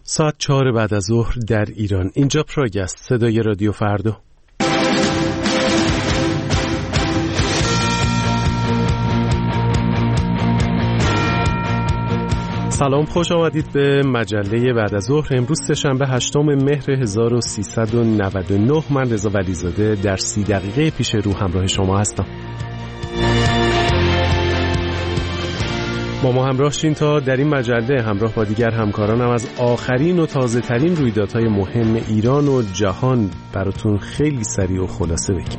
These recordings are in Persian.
ساعت 4 بعد از ظهر در ایران. اینجا پراگ است، صدای رادیو فردا. سلام، خوش آمدید به مجله بعد از ظهر. امروز سه‌شنبه 8 مهر 1399. من رضا ولیزاده در 30 دقیقه پیش رو همراه شما هستم. با ما همراه شین تا در این مجله همراه با دیگر همکارانم از آخرین و تازه ترین رویدادهای مهم ایران و جهان براتون خیلی سریع و خلاصه بگیم.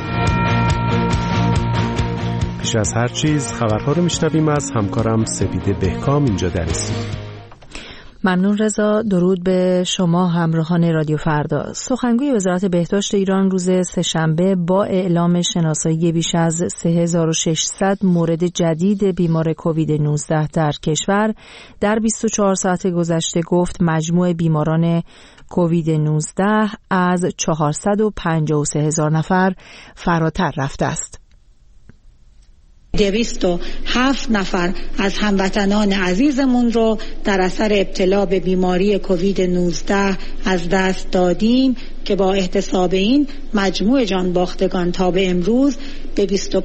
پیش از هر چیز خبرها رو میشنویم از همکارم سپیده بهکام اینجا در استودیو. ممنون رضا. درود به شما همراهان رادیو فردا. سخنگوی وزارت بهداشت ایران روز سه‌شنبه با اعلام شناسایی بیش از 3600 مورد جدید بیمار کووید 19 در کشور در 24 ساعت گذشته گفت مجموع بیماران کووید 19 از 453,000 نفر فراتر رفته است. 207 نفر از هموطنان عزیزمون رو در اثر ابتلا به بیماری کووید 19 از دست دادیم که با احتساب این مجموع جان باختگان تا به امروز به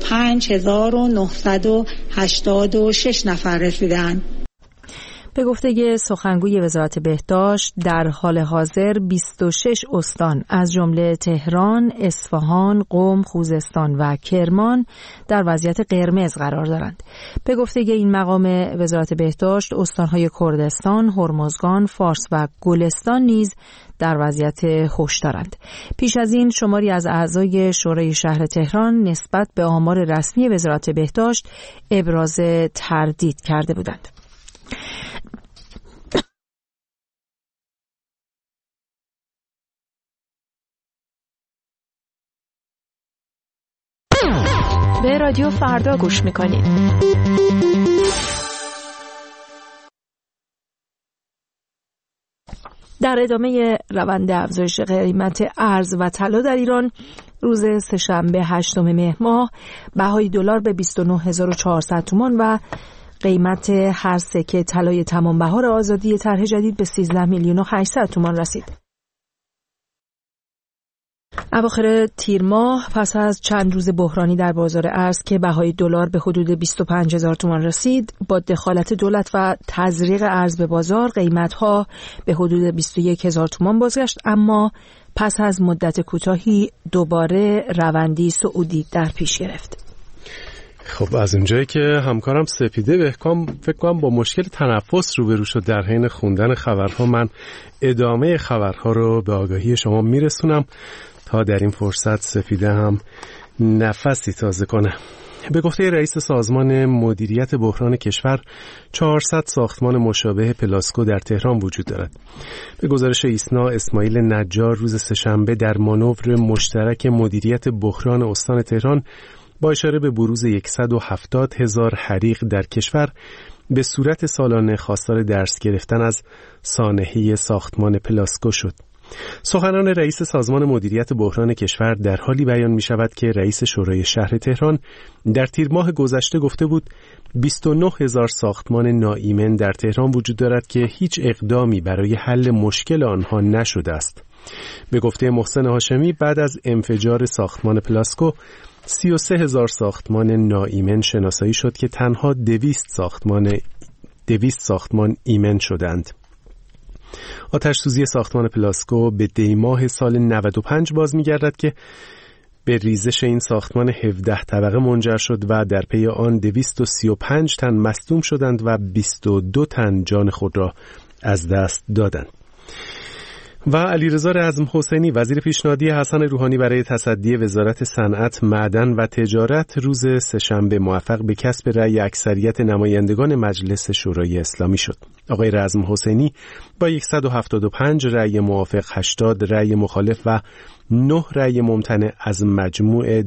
25986 نفر رسیدند. به گفته سخنگوی وزارت بهداشت در حال حاضر 26 استان از جمله تهران، اصفهان، قم، خوزستان و کرمان در وضعیت قرمز قرار دارند. به گفته این مقام وزارت بهداشت استانهای کردستان، هرمزگان، فارس و گلستان نیز در وضعیت هشدارند. پیش از این شماری از اعضای شورای شهر تهران نسبت به آمار رسمی وزارت بهداشت ابراز تردید کرده بودند. به رادیو فردا گوش میکنید. در ادامه روند افزایش قیمت ارز و طلا در ایران روز سه‌شنبه 8 مهر ماه بهای دلار به 29400 تومان و قیمت هر سکه طلای تمام بهار آزادی طرح جدید به 13,800,000 تومان رسید. اواخر تیر ماه پس از چند روز بحرانی در بازار ارز که بهای دلار به حدود 25,000 تومان رسید، با دخالت دولت و تزریق ارز به بازار قیمت‌ها به حدود 21,000 تومان بازگشت، اما پس از مدت کوتاهی دوباره روندی صعودی در پیش گرفت. خب از اونجایی که همکارم سپیده بهکام فکر کنم با مشکل تنفس روبرو شد در حین خوندن خبرها، من ادامه خبرها رو به آگاهی شما میرسونم تا در این فرصت سپیده هم نفسی تازه کنه. به گفته رئیس سازمان مدیریت بحران کشور 400 ساختمان مشابه پلاسکو در تهران وجود دارد. به گزارش ایسنا اسماعیل نجار روز سه‌شنبه در مانور مشترک مدیریت بحران استان تهران با اشاره به بروز 170,000 حریق در کشور به صورت سالانه خواستار درس گرفتن از سانحه ساختمان پلاسکو شد. سخنان رئیس سازمان مدیریت بحران کشور در حالی بیان می شود که رئیس شورای شهر تهران در تیر ماه گذشته گفته بود 29,000 ساختمان ناایمن در تهران وجود دارد که هیچ اقدامی برای حل مشکل آنها نشده است. به گفته محسن هاشمی بعد از انفجار ساختمان پلاسکو 33,000 ساختمان ناایمن شناسایی شد که تنها 200 ساختمان ایمن شدند. آتش‌سوزی ساختمان پلاسکو به دیماه سال 95 باز می‌گردد که به ریزش این ساختمان 17 طبقه منجر شد و در پی آن 235 تن مصدوم شدند و 22 تن جان خود را از دست دادند. و علیرضا رزم حسینی وزیر پیشنهادی حسن روحانی برای تصدی وزارت صنعت، معدن و تجارت روز سه‌شنبه موفق به کسب رأی اکثریت نمایندگان مجلس شورای اسلامی شد. آقای رزم حسینی با 175 رأی موافق، 80 رأی مخالف و 9 رأی ممتنع از مجموع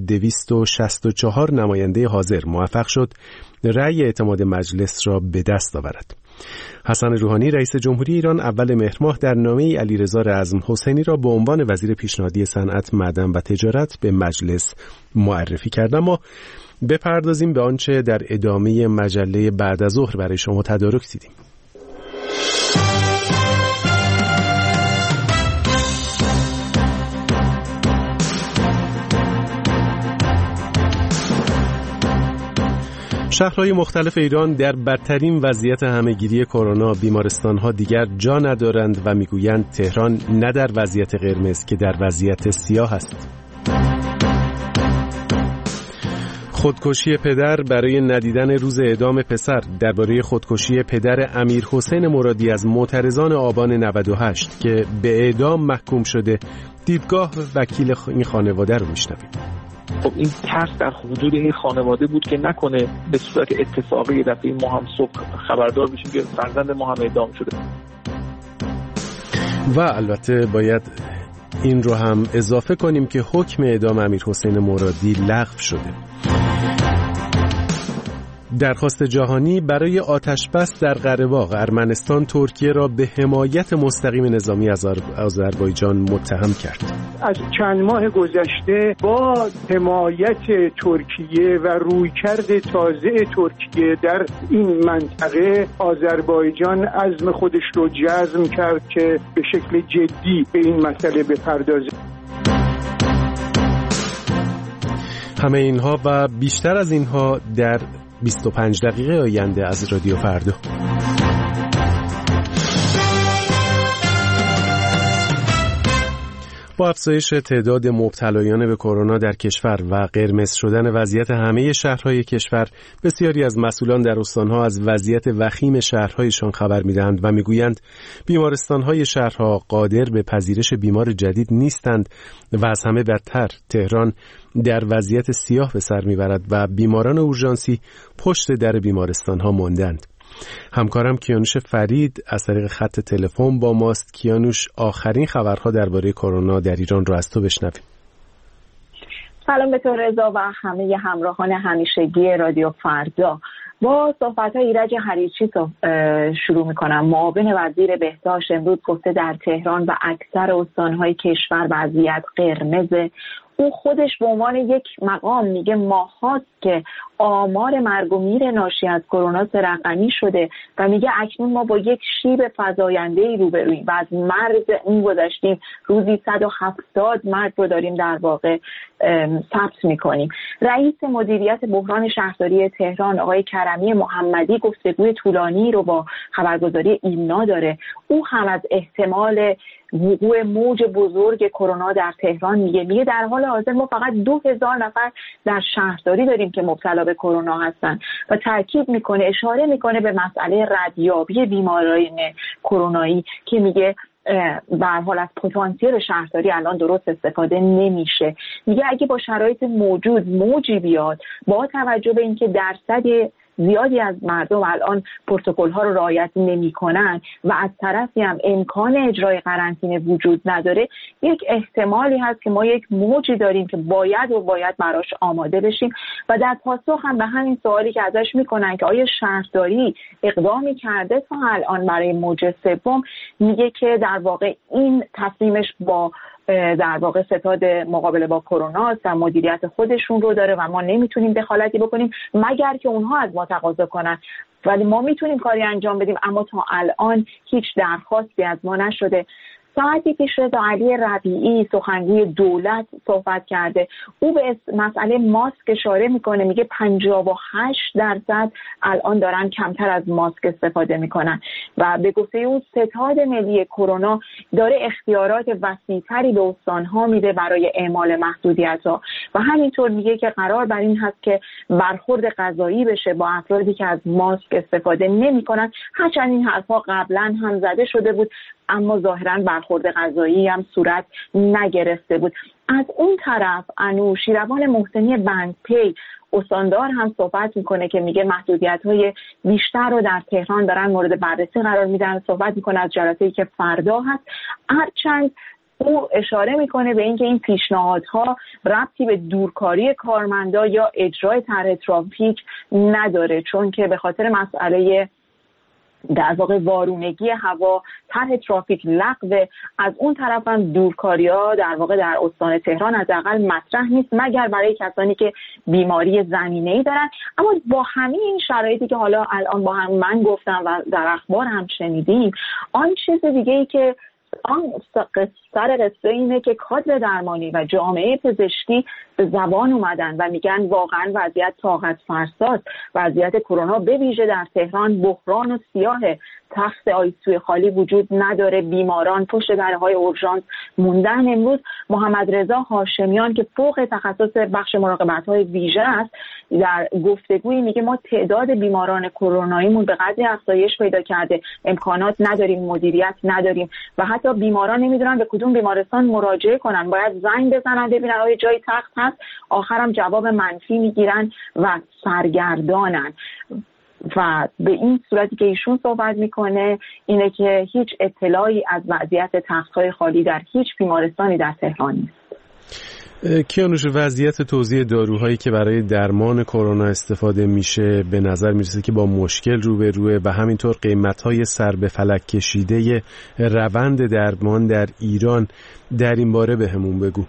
264 نماینده حاضر موفق شد رأی اعتماد مجلس را به دست آورد. حسن روحانی رئیس جمهوری ایران اول مهر ماه در نامه علیرضا رزم حسینی را به عنوان وزیر پیشنهادی صنعت، معدن و تجارت به مجلس معرفی کرد. اما بپردازیم به آنچه در ادامه مجله بعد از ظهر برای شما تدارک دیدیم. شهرهای مختلف ایران در بدترین وضعیت همهگیری کرونا، بیمارستان‌ها دیگر جا ندارند و میگویند تهران نه در وضعیت قرمز که در وضعیت سیاه است. خودکشی پدر برای ندیدن روز اعدام پسر. درباره خودکشی پدر امیرحسین مرادی از معترضان آبان 98 که به اعدام محکوم شده، دیدگاه وکیل این خانواده رو میشنویم. خب این ترس در وجود این خانواده بود که نکنه به صورت اتفاقی یه دفعه ما هم صبح خبردار بشیم که فرزند ما هم اعدام شده. و البته باید این رو هم اضافه کنیم که حکم اعدام امیرحسین مرادی لغو شده. درخواست جهانی برای آتشبس در قره‌باغ. ارمنستان ترکیه را به حمایت مستقیم نظامی از آذربایجان متهم کرد. از چند ماه گذشته با حمایت ترکیه و رویکرد تازه ترکیه در این منطقه، آذربایجان عزم خودش رو جزم کرد که به شکل جدی به این مسئله بپردازه. همه اینها و بیشتر از اینها در 25 دقیقه آینده از رادیو فردا. با افزایش تعداد مبتلایان به کرونا در کشور و قرمز شدن وضعیت همه شهرهای کشور، بسیاری از مسئولان در استانها از وضعیت وخیم شهرهایشان خبر می‌دهند و میگویند بیمارستانهای شهرها قادر به پذیرش بیمار جدید نیستند و از همه بدتر تهران در وضعیت سیاه به سر میبرد و بیماران اورژانسی پشت در بیمارستانها ماندند. همکارم کیانوش فرید از طریق خط تلفن با ماست. کیانوش، آخرین خبرها درباره کرونا در ایران رو از تو بشنویم. سلام به تو رضا و همه همراهان همیشگی رادیو فردا. با صحبت‌های ایرج حریچی شروع می‌کنم. معاون وزیر بهداشت امروز گفته در تهران و اکثر استان‌های کشور وضعیت قرمز. او خودش به عنوان یک مقام میگه ماهاست که آمار مرگ و میر ناشی از کرونا 3 رقمی شده و میگه اکنون ما با یک شیب فزاینده‌ای روبرویم و از مرز اون گذشتیم. روزی 170 مرگ رو داریم در واقع ثبت میکنیم. رئیس مدیریت بحران شهرداری تهران آقای کرمی محمدی گفتگوی طولانی رو با خبرگزاری ایمنا داره. او هم از احتمال وقوع موج بزرگ کرونا در تهران میگه در حال حاضر ما فقط 2000 نفر در شهرداری داریم که مبتلا به کرونا هستن و تاکید میکنه، اشاره میکنه به مسئله ردیابی بیماران کرونایی که میگه به هر حال از پتانسیل شهرداری الان درست استفاده نمیشه. میگه اگه با شرایط موجود موجی بیاد، با توجه به اینکه درصد زیادی از مردم الان پروتکل ها رو رعایت نمی‌کنن و از طرفی هم امکان اجرای قرنطینه وجود نداره، یک احتمالی هست که ما یک موجی داریم که باید براش آماده بشیم. و در پاسخ هم به همین سوالی که ازش میکنن که آیا شهرداری اقدامی کرده تا الان برای موج سوم، میگه که در واقع این تصمیمش با در واقع ستاد مقابله با کرونا است و مدیریت خودشون رو داره و ما نمیتونیم دخالتی بکنیم مگر که اونها از ما تقاضا کنن، ولی ما میتونیم کاری انجام بدیم. اما تا الان هیچ درخواستی از ما نشده. ساعتی پیش رضا علی ربیعی سخنگوی دولت صحبت کرده. او به مسئله ماسک اشاره میکنه، میگه 58% الان دارن کمتر از ماسک استفاده میکنن و به گفته او ستاد ملی کرونا داره اختیارات وسیع‌تری به استان‌ها میده برای اعمال محدودیت‌ها و همینطور میگه که قرار بر این هست که برخورد قضایی بشه با افرادی که از ماسک استفاده نمیکنن. هرچند این حرفا قبلا هم زده شده بود اما ظاهراً برخورد قضایی هم صورت نگرفته بود. از اون طرف انوشیروان محسنی بندپی استاندار هم صحبت میکنه که میگه محدودیت‌های بیشتر رو در تهران دارن مورد بررسی قرار میدن. صحبت میکنه از جلسه‌ای که فردا هست، هرچند او اشاره میکنه به اینکه این پیشنهادها ربطی به دورکاری کارمندا یا اجرای طرح ترافیک نداره، چون که به خاطر مسئله در واقع وارونگی هوا طرح ترافیک لغو. از اون طرف هم دورکاری‌ها در واقع در استان تهران حداقل مطرح نیست مگر برای کسانی که بیماری زمینه‌ای دارن. اما با همین این شرایطی که حالا الان با هم من گفتم و در اخبار هم شنیدیم، آن چیز دیگه‌ای که سر قصه اینه که کادر درمانی و جامعه پزشکی به زبان اومدن و میگن واقعا وضعیت طاقت فرساست. وضعیت کرونا به ویژه در تهران بحران و سیاه، تخت آیسی‌یو خالی وجود نداره، بیماران پشت درهای اورژانس موندن. امروز محمد رضا هاشمیان که فوق تخصص بخش مراقبت‌های ویژه است در گفتگویی میگه ما تعداد بیماران کروناییمون به قدری افزایش پیدا کرده، امکانات نداریم، مدیریت نداریم و حتی بیماران نمیدونن به کدوم بیمارستان مراجعه کنن، باید زنگ بزنن ببینن آیا جای تخت هست، آخرم جواب منفی میگیرن و سرگردانن. و به این صورتی که ایشون صحبت میکنه اینه که هیچ اطلاعی از وضعیت تخت‌های خالی در هیچ بیمارستانی در تهران نیست. کیانوش، وضعیت توزیع داروهایی که برای درمان کرونا استفاده میشه به نظر میرسه که با مشکل روبروه و همینطور قیمت‌های سر به فلک کشیده روند درمان در ایران. در این باره بهمون بگو.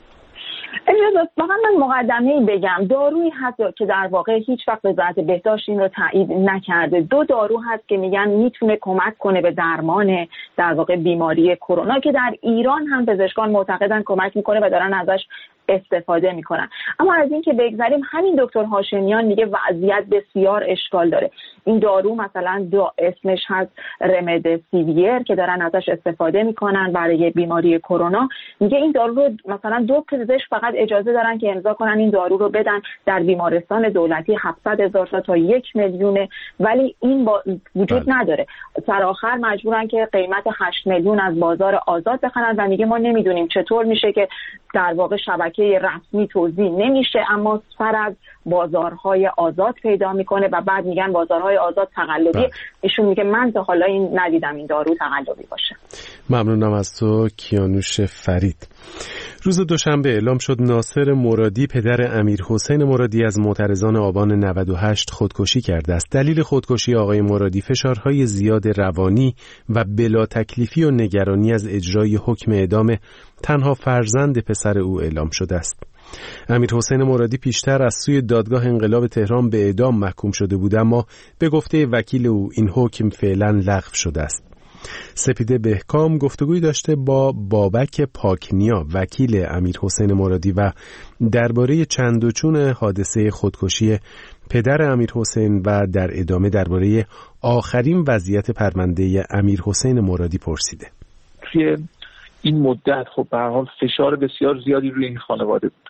فقط من مقدمه‌ای بگم، دارویی هست که در واقع هیچ وقت وزارت بهداشت این رو تایید نکرده. 2 دارو هست که میگن میتونه کمک کنه به درمان در واقع بیماری کرونا که در ایران هم پزشکان معتقدن کمک میکنه و دارن ازش استفاده میکنن. اما از این که بگذریم، همین دکتر هاشمیان میگه وضعیت بسیار اشکال داره. این دارو مثلا اسمش هست رمدسیویر که دارن ازش استفاده میکنن برای بیماری کرونا. میگه این دارو رو مثلا 2 پزشک فقط اجازه دارن که امضا کنن این دارو رو بدن در بیمارستان دولتی 700,000 تا 1 میلیون، ولی این وجود نداره. سر آخر مجبورن که قیمت 8 میلیون از بازار آزاد بخرن و میگه ما نمیدونیم چطور میشه که در واقع شبکه رسمی توزیع نمیشه اما سر از بازارهای آزاد پیدا میکنه و بعد میگن بازارهای آزاد تقلبی. ایشون میگه من تا حالا ندیدم این دارو تقلبی باشه. ممنونم از تو کیانوش فرید. روز دوشنبه اعلام شد ناصر مرادی پدر امیرحسین مرادی از معترضان آبان 98 خودکشی کرده است. دلیل خودکشی آقای مرادی فشارهای زیاد روانی و بلا تکلیفی و نگرانی از اجرای حکم اعدام تنها فرزند پسر او اعلام شده است. امیرحسین مرادی پیشتر از سوی دادگاه انقلاب تهران به اعدام محکوم شده بود، اما به گفته وکیل او این حکم فعلا لغو شده است. سپیده بهکام گفتگوی داشته با بابک پاکنیا وکیل امیرحسین مرادی و درباره چند و چون حادثه خودکشی پدر امیرحسین و در ادامه درباره آخرین وضعیت پرونده امیرحسین مرادی پرسیده. توی این مدت خب به هر حال فشار بسیار زیادی روی این خانواده بود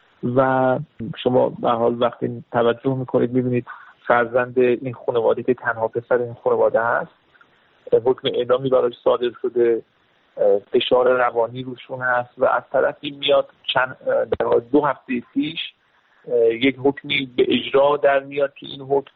و شما به هر حال وقتی توجه میکنید میبینید فرزند این خانواده که تنها پسر این خانواده هست حکم اعدامی براش صادر شده، فشار روانی روشون هست و از طرفی میاد در 2 هفته پیش یک حکمی به اجرا در میاد که این حکم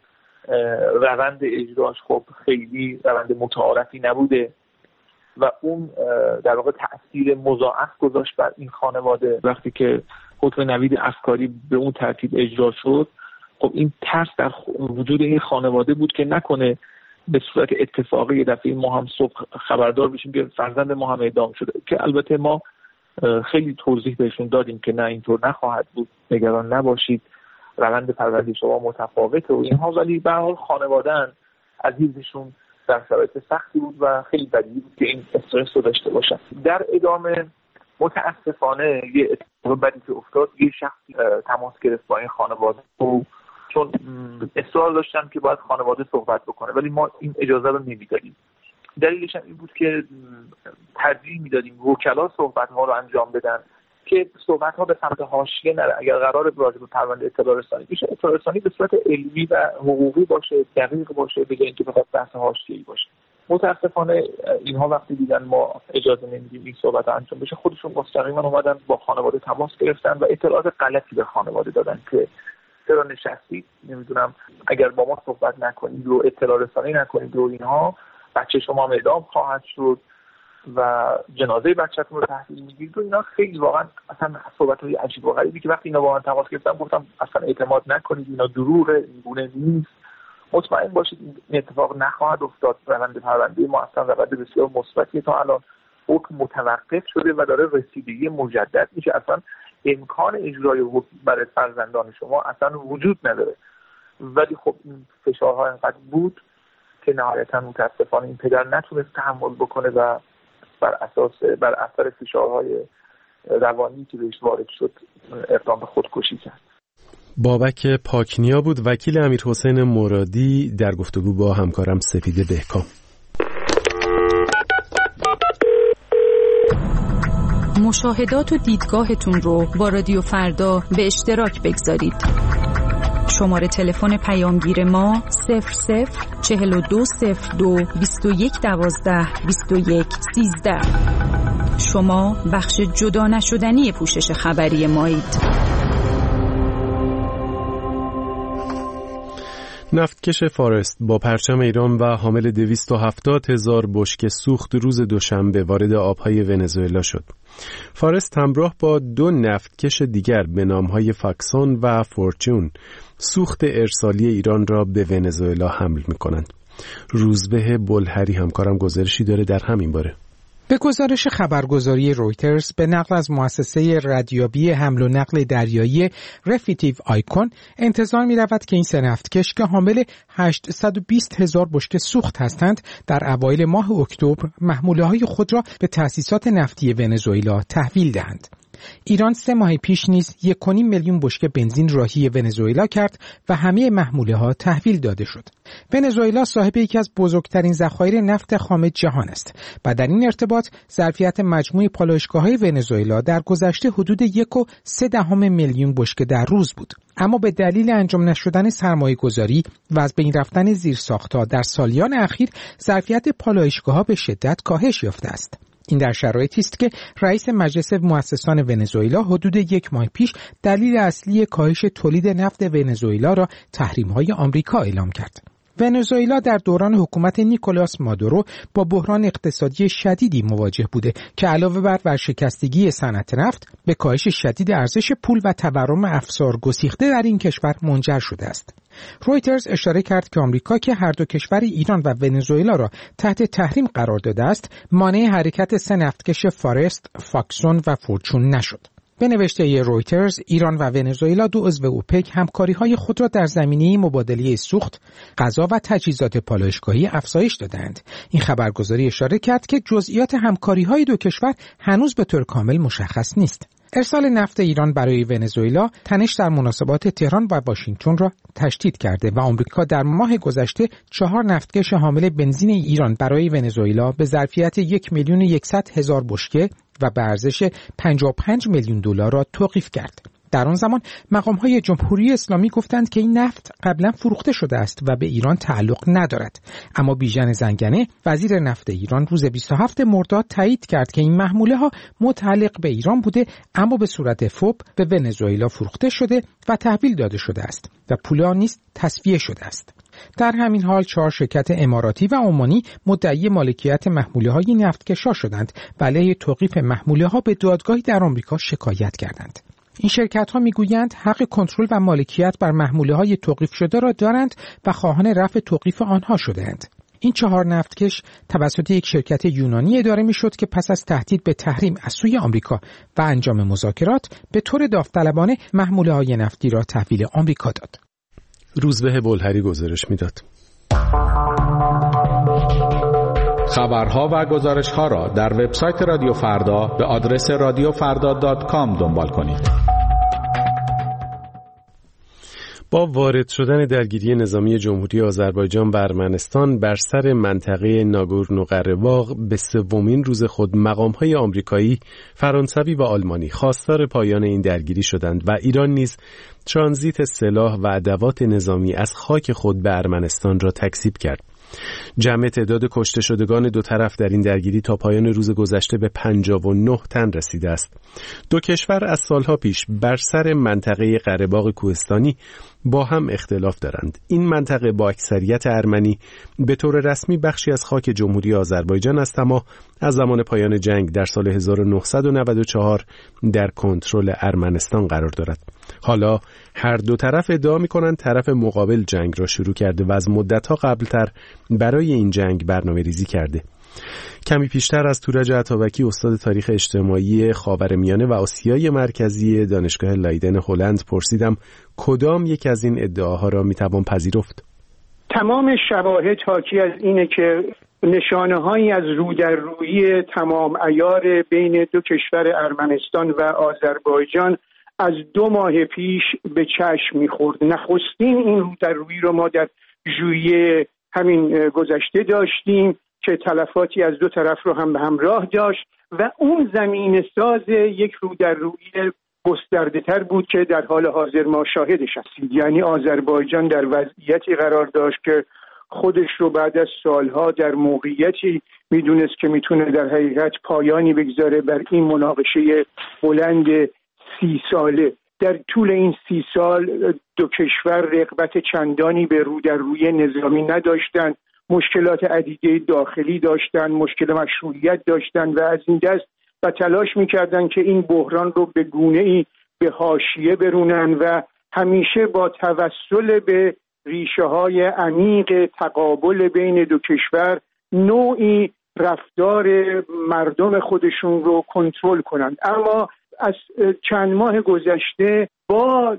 روند اجراش خب خیلی روند متعارفی نبوده و اون در واقع تأثیر مضاعف گذاشت بر این خانواده. وقتی که حکم نوید افکاری به اون ترتیب اجرا شد، خب این ترس در وجود این خانواده بود که نکنه به صورت اتفاقی یه دفعه ما هم صبح خبردار بشیم که فرزند ما هم اعدام شده، که البته ما خیلی توضیح بهشون دادیم که نه اینطور نخواهد بود، نگران نباشید، روند پرونده شما متفاوته و اینها، ولی به هر حال خانواده‌ان عزیزشون در شرایط سختی بود و خیلی بدیهی بود که این استرس رو داشته باشن. در ادامه متاسفانه یه اتفاق بدی که افتاد، یه شخصی تماس گرفت با این خانواده و چون اصرار داشتن که باید خانواده صحبت بکنه ولی ما این اجازه رو نمیدادیم. دلیلش هم این بود که ترجیح میدادیم وکلا صحبت‌ها رو انجام بدن که صحبت‌ها به سمت حاشیه نره. اگر قرار راجع به پرونده اطلاع رسانی بشه، اطلاع رسانی به صورت علمی و حقوقی باشه، دقیق باشه، به جای اینکه بخواد بحث حاشیه‌ای باشه. متاسفانه اینها وقتی دیدن ما اجازه نمیدیم این صحبت انجام بشه، خودشون مستقیما اومدن با خانواده تماس گرفتن و اطلاعات غلطی به خانواده دادن که چرا نشستید، نمیدونم اگر با ما صحبت نکنید و اطلاع رسانی نکنید و اینها بچه شما هم اعدام خواهد شد و جنازه بچه‌تون رو تحویل میگیرید و اینا. خیلی واقعا اصلا صحبت‌های عجیب و غریبی که وقتی اینا با من تماس گرفتم گفتم اصلا اعتماد نکنید، اینا دروغه، این گونه نیست، مطمئن باشید این اتفاق نخواهد افتاد. روند پرونده ما اصلا روند بسیار مثبتیه، تا الان حکم متوقف شده و داره رسیدگی مجدد میشه، اصلا امکان اجرای حکم برای فرزندان شما اصلا وجود نداره. ولی خب این فشارها انقدر بود که نهایتا متاسفانه این پدر نتونست تحمل بکنه و بر اثر فشارهای روانی که بهش وارد شد اقدام به خودکشی کرد. بابک پاکنیا بود وکیل امیرحسین مرادی در گفتگو با همکارم سپیده بهکام. مشاهدات و دیدگاهتون رو با رادیو فردا به اشتراک بگذارید. شماره تلفن پیامگیر ما 004221122113. شما بخش جدا نشدنی پوشش خبری مایید. نفتکش فارست با پرچم ایران و حامل 270,000 بشکه سوخت روز دوشنبه وارد آبهای ونزوئلا شد. فارست همراه با 2 نفتکش دیگر به نامهای فاکسون و فورچون سوخت ارسالی ایران را به ونزوئلا حمل می‌کنند. روزبه بلهری همکارم گزارشی داره در همین باره. به گزارش خبرگزاری رویترز به نقل از مؤسسه ردیابی حمل و نقل دریایی رفیتیو آیکون انتظار می رود که این 3 نفتکش که حامل 820,000 بشکه سوخت هستند در اوایل ماه اکتبر محموله های خود را به تأسیسات نفتی ونزوئلا تحویل دهند. ایران 3 ماه پیش نیز 1.5 میلیون بشکه بنزین راهی ونزوئلا کرد و همه محموله ها تحویل داده شد. ونزوئلا صاحب یکی از بزرگترین ذخایر نفت خام جهان است و در این ارتباط ظرفیت مجموع پالایشگاه‌های ونزوئلا در گذشته حدود 1.3 میلیون بشکه در روز بود. اما به دلیل انجام نشدن سرمایه‌گذاری و از بین رفتن زیرساخت‌ها در سالیان اخیر ظرفیت پالایشگاه‌ها به شدت کاهش یافته است. این در شرایطی است که رئیس مجلس مؤسسان ونزوئلا حدود 1 ماه پیش دلیل اصلی کاهش تولید نفت ونزوئلا را تحریم‌های آمریکا اعلام کرد. ونزوئلا در دوران حکومت نیکولاس مادورو با بحران اقتصادی شدیدی مواجه بوده که علاوه بر ورشکستگی صنعت نفت به کاهش شدید ارزش پول و تورم افسار گسیخته در این کشور منجر شده است. رویترز اشاره کرد که آمریکا که هر دو کشور ایران و ونزوئلا را تحت تحریم قرار داده است، مانع حرکت 3 نفتکش فارست، فاکسون و فورچون نشد. به نوشته رویترز، ایران و ونزوئلا 2 عضو اوپک همکاری‌های خود را در زمینه مبادله سوخت، غذا و تجهیزات پالایشگاهی افزایش دادند. این خبرگزاری اشاره کرد که جزئیات همکاری‌های 2 کشور هنوز به طور کامل مشخص نیست. ارسال نفت ایران برای ونزوئلا تنش در مناسبات تهران و واشنگتن را تشدید کرده و آمریکا در ماه گذشته 4 نفتکش حامل بنزین ایران برای ونزوئلا به ظرفیت 1,100,000 بشکه و به ارزش 55 میلیون دلار را توقیف کرد. در آن زمان مقام‌های جمهوری اسلامی گفتند که این نفت قبلا فروخته شده است و به ایران تعلق ندارد. اما بیژن زنگنه وزیر نفت ایران روز 27 مرداد تایید کرد که این محموله ها متعلق به ایران بوده اما به صورت فوب به ونزوئلا فروخته شده و تحویل داده شده است و پول آن نیز تصفیه شده است. در همین حال 4 شرکت اماراتی و عمانی مدعی مالکیت محموله‌های نفتکشا شدند و علیه توقیف محموله‌ها به دادگاهی در آمریکا شکایت کردند. این شرکت‌ها می‌گویند حق کنترل و مالکیت بر محموله‌های توقیف شده را دارند و خواهان رفع توقیف آنها شده‌اند. این 4 نفتکش توسط یک شرکت یونانی اداره می‌شد که پس از تهدید به تحریم از سوی آمریکا و انجام مذاکرات به طور داوطلبانه محموله‌های نفتی را تحویل آمریکا داد. روزبه بلهری گزارش میداد. خبرها و گزارش‌ها را در وبسایت رادیو فردا به آدرس radiofrda.com دنبال کنید. با وارد شدن درگیری نظامی جمهوری آذربایجان و ارمنستان بر سر منطقه ناگورنو قره‌باغ به 3مین روز خود مقام‌های آمریکایی، فرانسوی و آلمانی خواستار پایان این درگیری شدند و ایران نیز ترانزیت سلاح و ادوات نظامی از خاک خود به ارمنستان را تکذیب کرد. جمع تعداد کشته شدگان 2 طرف در این درگیری تا پایان روز گذشته به 59 تن رسیده است. 2 کشور از سالها پیش بر سر منطقه قره‌باغ کوهستانی با هم اختلاف دارند. این منطقه با اکثریت ارمنی به طور رسمی بخشی از خاک جمهوری آذربایجان است، اما از زمان پایان جنگ در سال 1994 در کنترل ارمنستان قرار دارد. حالا هر 2 طرف ادعا می‌کنند طرف مقابل جنگ را شروع کرده و از مدت‌ها قبل‌تر برای این جنگ برنامه‌ریزی کرده. کمی پیشتر از تورج عطابکی، استاد تاریخ اجتماعی خاورمیانه و آسیای مرکزی دانشگاه لایدن هلند، پرسیدم کدام یک از این ادعاها را میتوان پذیرفت؟ تمام شواهد حاکی از اینه که نشانه‌هایی از رو در رویی تمام عیار بین دو کشور ارمنستان و آذربایجان از 2 ماه پیش به چشم می‌خورد. نخستین این رو در رویی رو ما در ژوئیه همین گذشته داشتیم که تلفاتی از 2 طرف رو هم به همراه داشت و اون زمین ساز یک رو در رویی گسترده‌تر بود که در حال حاضر ما شاهدش هستیم. یعنی آذربایجان در وضعیتی قرار داشت که خودش رو بعد از سالها در موقعیتی میدونست که میتونه در حقیقت پایانی بگذاره بر این مناقشه بلند 30 ساله. در طول این 30 سال 2 کشور رغبت چندانی به رو در روی نظامی نداشتند، مشکلات عدیده داخلی داشتند، مشکل مشروعیت داشتند و از این دست و تلاش میکردند که این بحران رو به گونه‌ای به حاشیه برونن و همیشه با توسل به ریشه‌های عمیق تقابل بین 2 کشور نوعی رفتار مردم خودشون رو کنترل کنند. اما از چند ماه گذشته با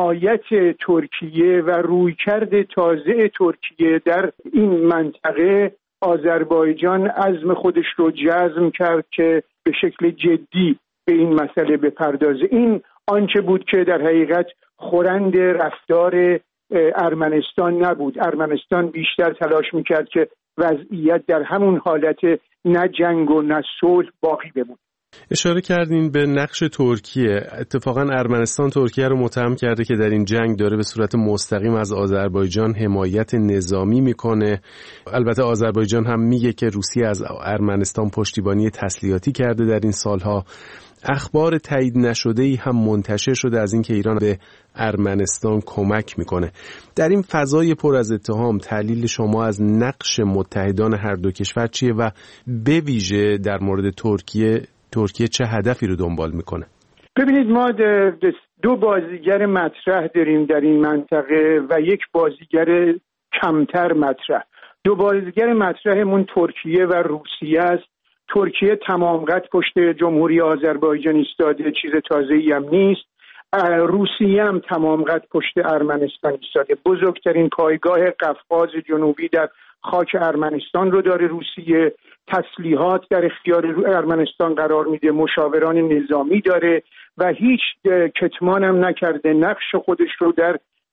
حمایت ترکیه و رویکرد تازه ترکیه در این منطقه آذربایجان عزم خودش رو جزم کرد که به شکل جدی به این مسئله بپردازه. این آنچه بود که در حقیقت خورند رفتار ارمنستان نبود. ارمنستان بیشتر تلاش میکرد که وضعیت در همون حالت نه جنگ و نه صلح باقی بمونه. اشاره کردین به نقش ترکیه. اتفاقا ارمنستان ترکیه رو متهم کرده که در این جنگ داره به صورت مستقیم از آذربایجان حمایت نظامی میکنه. البته آذربایجان هم میگه که روسیه از ارمنستان پشتیبانی تسلیحاتی کرده در این سالها. اخبار تایید نشده‌ای هم منتشر شده از اینکه ایران به ارمنستان کمک میکنه. در این فضای پر از اتهام تحلیل شما از نقش متحدان هر دو کشور چیه و به ویژه در مورد ترکیه چه هدفی رو دنبال میکنه؟ ببینید، ما 2 بازیگر مطرح داریم در این منطقه و یک بازیگر کمتر مطرح. 2 بازیگر مطرحمون ترکیه و روسیه است. ترکیه تمام قد پشت جمهوری آذربایجان ایستاده، چیز تازه‌ای هم نیست. روسیه هم تمام قد پشت ارمنستان ایستاده. بزرگترین پایگاه قفقاز جنوبی در خاک ارمنستان رو داره روسیه. تسلیحات در اختیار ارمنستان قرار میده، مشاوران نظامی داره و هیچ کتمان هم نکرده نقش خودش رو در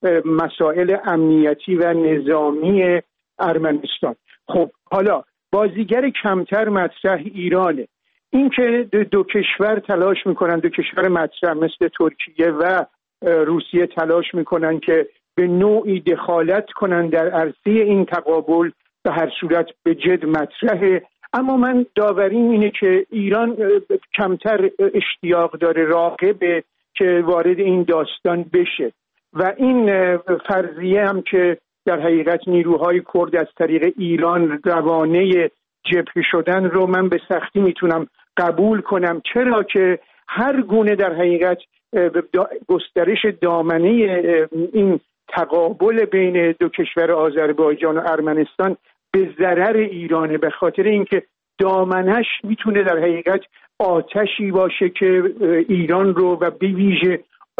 مسائل امنیتی و نظامی ارمنستان. خب حالا بازیگر کمتر مطرح ایرانه. این که 2 کشور تلاش میکنن، 2 کشور مطرح مثل ترکیه و روسیه تلاش میکنن که به نوعی دخالت کنن در عرصه این تقابل، به هر صورت به جد مطرحه. اما من داوریم اینه که ایران کمتر اشتیاق داره، راغبه که وارد این داستان بشه و این فرضیه هم که در حقیقت نیروهای کرد از طریق ایران روانه جبهه شدن رو من به سختی میتونم قبول کنم، چرا که هر گونه در حقیقت گسترش دامنه این تقابل بین 2 کشور آذربایجان و ارمنستان به ضرر ایرانه، به خاطر اینکه دامنش میتونه در حقیقت آتشی باشه که ایران رو و به ویژه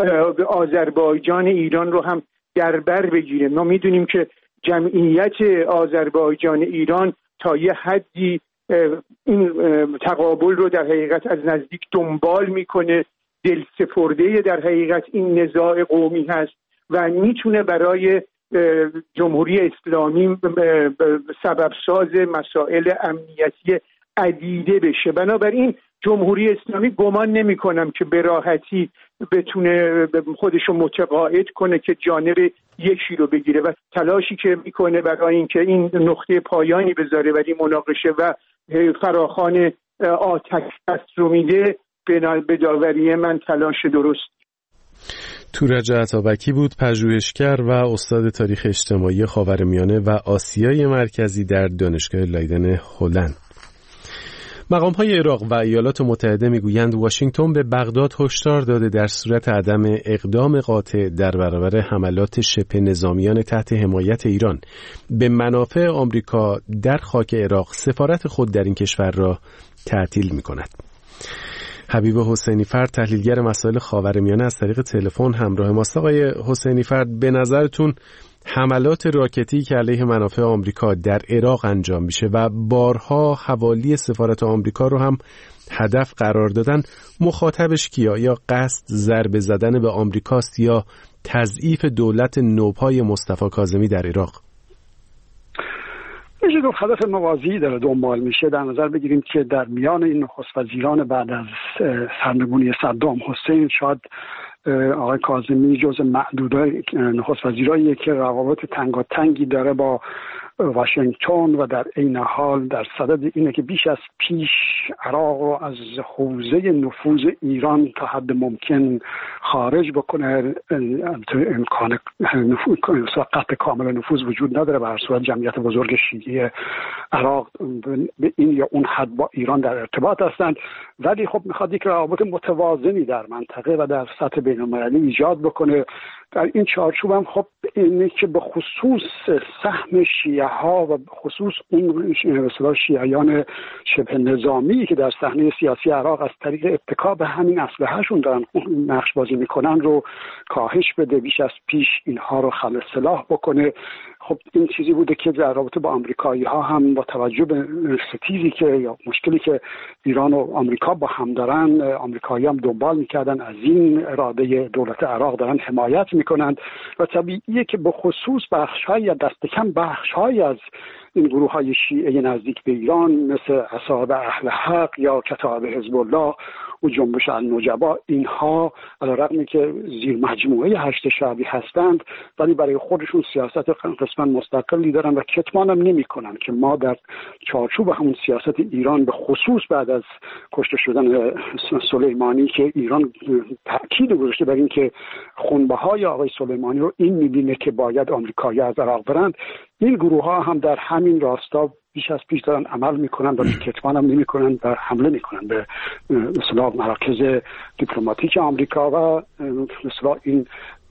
آذربایجان ایران رو هم در بر بگیره. ما میدونیم که جمعیت آذربایجان ایران تا یه حدی این تقابل رو در حقیقت از نزدیک دنبال میکنه، دلسپرده در حقیقت این نزاع قومی هست و میتونه برای جمهوری اسلامی سبب ساز مسائل امنیتی عدیده بشه. بنابراین جمهوری اسلامی گمان نمی کنم که به راحتی بتونه خودشو متقاعد کنه که جانب یکی رو بگیره و تلاشی که میکنه برای اینکه این نقطه پایانی بذاره برای مناقشه و فراخوان آتش رو میده، به داوری من تلاش درست. تورج عطابکی بود، پژوهشگر و استاد تاریخ اجتماعی خاورمیانه و آسیای مرکزی در دانشگاه لایدن هلند. مقام‌های عراق و ایالات متحده میگویند واشنگتن به بغداد هشدار داده در صورت عدم اقدام قاطع در برابر حملات شبه نظامیان تحت حمایت ایران به منافع آمریکا در خاک عراق سفارت خود در این کشور را تعطیل می‌کند. حبیب حسینی فرد، تحلیلگر مسائل خاورمیانه، از طریق تلفن همراه ماست. آقای حسینی فرد، به نظرتون حملات راکتی که علیه منافع آمریکا در عراق انجام میشه و بارها حوالی سفارت آمریکا رو هم هدف قرار دادن، مخاطبش کیا؟ یا قصد ضربه زدن به آمریکاست یا تضعیف دولت نوپای مصطفی کاظمی در عراق؟ میشه گفت هدف موازی داره دنبال میشه. در نظر بگیریم که در میان این نخست وزیران بعد از سرنگونی صدام حسین شاید آقای کاظمی جز معدودای نخست وزیراییه که روابط تنگاتنگی داره با واشنگتن و در عین حال در صدد اینه که بیش از پیش عراق رو از حوزه نفوذ ایران تا حد ممکن خارج بکنه. امکان قطع کامل نفوذ وجود نداره، به هر صورت جمعیت بزرگ شیعی عراق به این یا اون حد با ایران در ارتباط هستند، ولی خب میخواد یک روابط متوازنی در منطقه و در سطح بین‌المللی ایجاد بکنه. در این چارچوب هم خب اینه که به خصوص سهم شیعه ها و خصوص اون شیعیان شبه نظامی که در صحنه سیاسی عراق از طریق اتکا به همین اسلحه‌شون دارن نقش بازی میکنن رو کاهش بده، بیش از پیش اینها رو خلع سلاح بکنه. خب این چیزی بوده که در رابطه با آمریکایی ها هم با توجه به ستیزی که یا مشکلی که ایران و آمریکا با هم دارن، آمریکایی هم دنبال میکردن از این اراده دولت عراق دارن حمایت میکنند و طبیعیه که به خصوص بخش‌های یا دست کم بخش‌های از این گروه‌های شیعه نزدیک به ایران مثل اصحاب اهل حق یا کتاب حزب الله و جنبش النجبا، اینها علیرغم که زیر مجموعه هشت شعبی هستند ولی برای خودشون سیاست قسما مستقلی دارن و کتمان هم نمی کنن که ما در چارچوب همون سیاست ایران به خصوص بعد از کشته شدن سلیمانی که ایران تأکید گذاشته بر این که خونبهای آقای سلیمانی رو این میبینه که باید آمریکایی از عراق برند، این گروه ها هم در همین راستا بیش از پیش دارن عمل میکنن و کتمان هم نمیکنن و حمله میکنن به مثلا مراکز دیپلماتیک آمریکا و مثلا این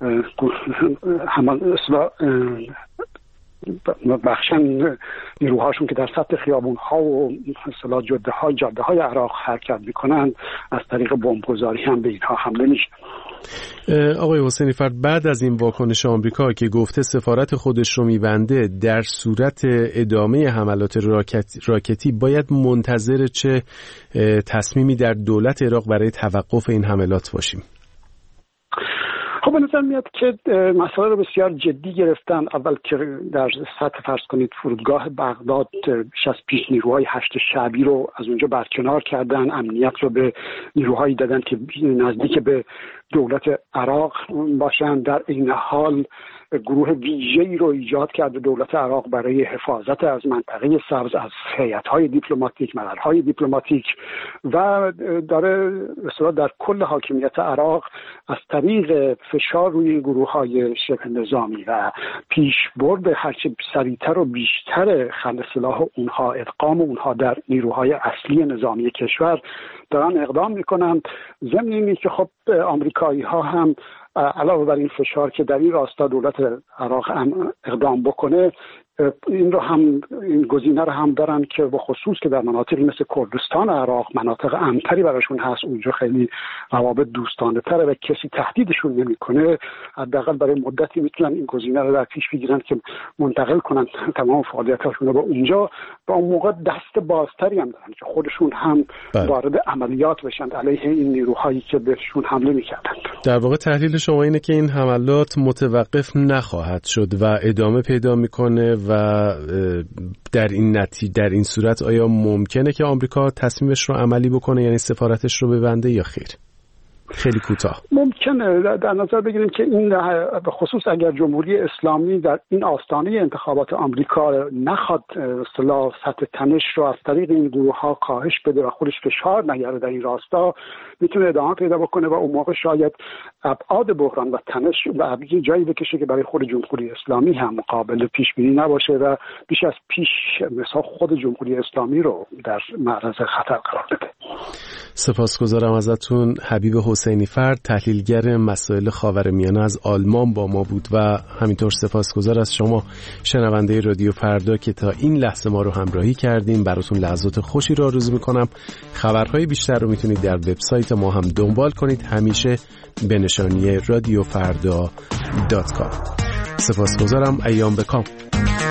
بخشن نیروهاشون که در سطح خیابون‌ها و مثلا جاده‌های عراق حرکت میکنن از طریق بمبگذاری هم به اینها حمله میشه. آقای حسینی فرد، بعد از این واکنش آمریکا که گفته سفارت خودش رو میبنده، در صورت ادامه حملات راکتی باید منتظر چه تصمیمی در دولت عراق برای توقف این حملات باشیم؟ خب به نظر میاد که مسئله رو بسیار جدی گرفتن. اول که در سطح فرض کنید فرودگاه بغداد بیش از پیش نیروهای هشت شعبی رو از اونجا برکنار کردن، امنیت رو به نیروهایی دادن که نزدیک به دولت عراق باشن. در این حال گروه ویژه‌ای رو ایجاد کرده دولت عراق برای حفاظت از منطقه سبز، از هیئت‌های دیپلماتیک، ملل‌های دیپلماتیک و داره مثلا در کل حاکمیت عراق از طریق فشار روی این گروه‌های شبه نظامی و پیشبرد هرچه سریعتر و بیشتر خلع سلاح اونها، ادغام اونها در نیروهای اصلی نظامی کشور دارن اقدام میکنن. ضمن اینه که خب آمریکایی‌ها هم علاوه بر این فشار که در این راستا دولت عراق اقدام بکنه، این گزینه رو هم دارن که به خصوص که در مناطقی مثل کردستان عراق مناطق امن‌تری براشون هست، اونجا خیلی روابط دوستانه تره و کسی تهدیدشون نمیکنه، حداقل برای مدتی میتونن این گزینه رو در پیش بگیرن که منتقل کنن تمام فعالیتاشون رو به اونجا. و اون موقع دست بازتری هم دارن که خودشون هم وارد عملیات بشن علیه این نیروهایی که بهشون حمله میکردن. در واقع تحلیل شما اینه که این حملات متوقف نخواهد شد و ادامه پیدا میکنه و در این صورت آیا ممکنه که آمریکا تصمیمش رو عملی بکنه، یعنی سفارتش رو ببنده یا خیر؟ خیلی کوتاه. ممکنه در نظر بگیریم که این به خصوص اگر جمهوری اسلامی در این آستانه انتخابات آمریکا نخواد اصطلاح سطح تنش رو از طریق این گروه ها کاهش بده و خودش فشار نیاره در این راستا، میتونه ادامه پیدا بکنه و اون موقع شاید ابعاد بحران و تنش به جایی بکشه که برای خود جمهوری اسلامی هم قابل پیش بینی نباشه و بیش از پیش مثلا خود جمهوری اسلامی رو در معرض خطر قرار بده. سپاسگزارم ازتون. حبیب حسینی فرد، تحلیلگر مسائل خاورمیانه از آلمان با ما بود و همینطور سپاسگزار از شما شنونده رادیو فردا که تا این لحظه ما رو همراهی کردیم. براتون لحظات خوشی رو آرزو میکنم. خبرهای بیشتر رو میتونید در وبسایت ما هم دنبال کنید، همیشه به نشانی radiofrda.com. سپاسگزارم. ایام بکام.